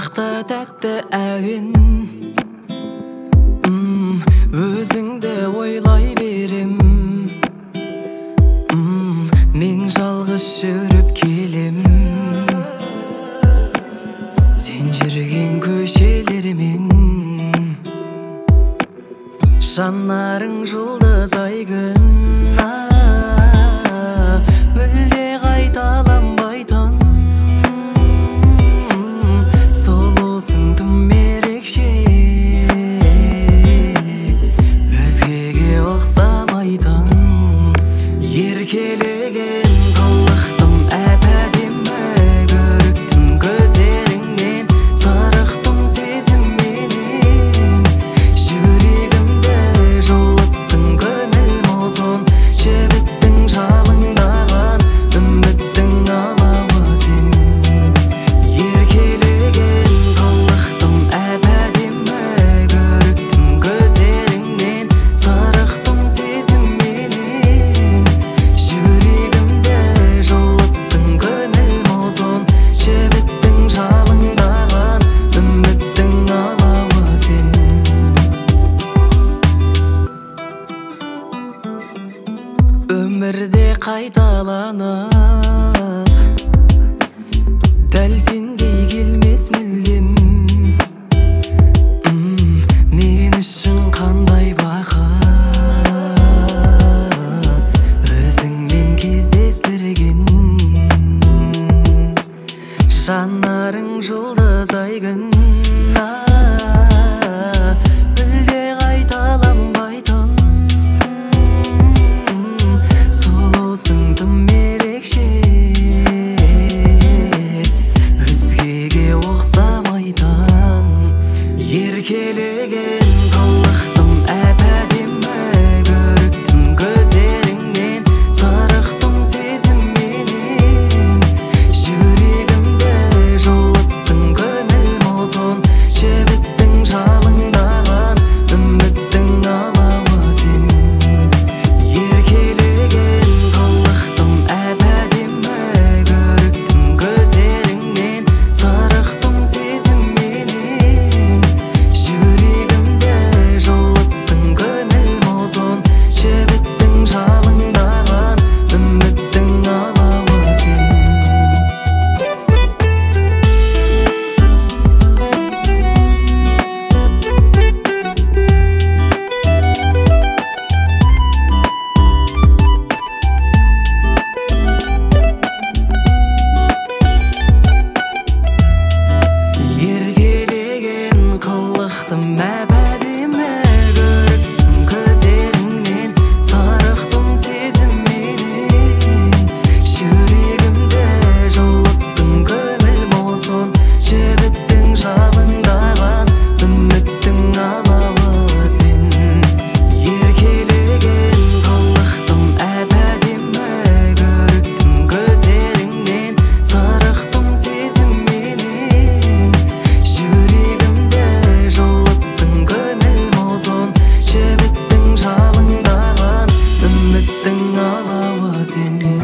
Шықта тәтті әуен, өзіңді ойлай берем. Мен жалғыз жүріп келем, сен жүрген көшелермен. Жанарың жұлдыз ай күн, мүлде қайталанбай түн. Сұлусың тым ерекше, өзгеге ұқсамайтын. Еркелеген қылықтым әп-әдемі, көріктім көздеріңнен, сарықтым сезімменен. Жүрегімді жылыттың көңіл мозон, жібіттің жалындаған үміттің алауы сен. Еркелеген қылықтым әп-әдемі, көріктім көздеріңнен, сарықтым сезімменен. Жүрегімді жылыттың көңіл мозон, жібіттің жалындаған үміттің алауы сен. Өмірде қайталанып, дәл сендей келмес мүлдем. Мен үшін қандай бақыт, өзіңмен кездестірген. Жанарың жұлдыз ай күн, мүлде қайталанбайтын. Сұлусың тым ерекше, өзгеге ұқсамайтын. Еркелеген қылықтым әп-әдемі, көріктім көздеріңнен, сарықтым сезімменен. Жүрегімді жылыттың көңіл мозон, жібіттің жалындаған үміттің алауы сен. Еркелеген қылықтым әп-әдемі, көріктім көздеріңнен, сарықтым сезімменен. Жүрегімді жылыттың көңіл мозон, жібіттің жалындаған үміттің алауы сен. Еркелеген қылықтым әп-әдемі, көріктім көздеріңнен, сарықтым сезімменен. Жүрегімді жылыттың көңіл мозон, жібіттің жалындаған үміттің алауы сен. Еркелеген қылықтым әп-әдемі, көріктім көздеріңнен, сарықтым сезімменен. Жүрегімді жылыттың көңіл мозон, жібіттің жалындаған үміттің алауы сен.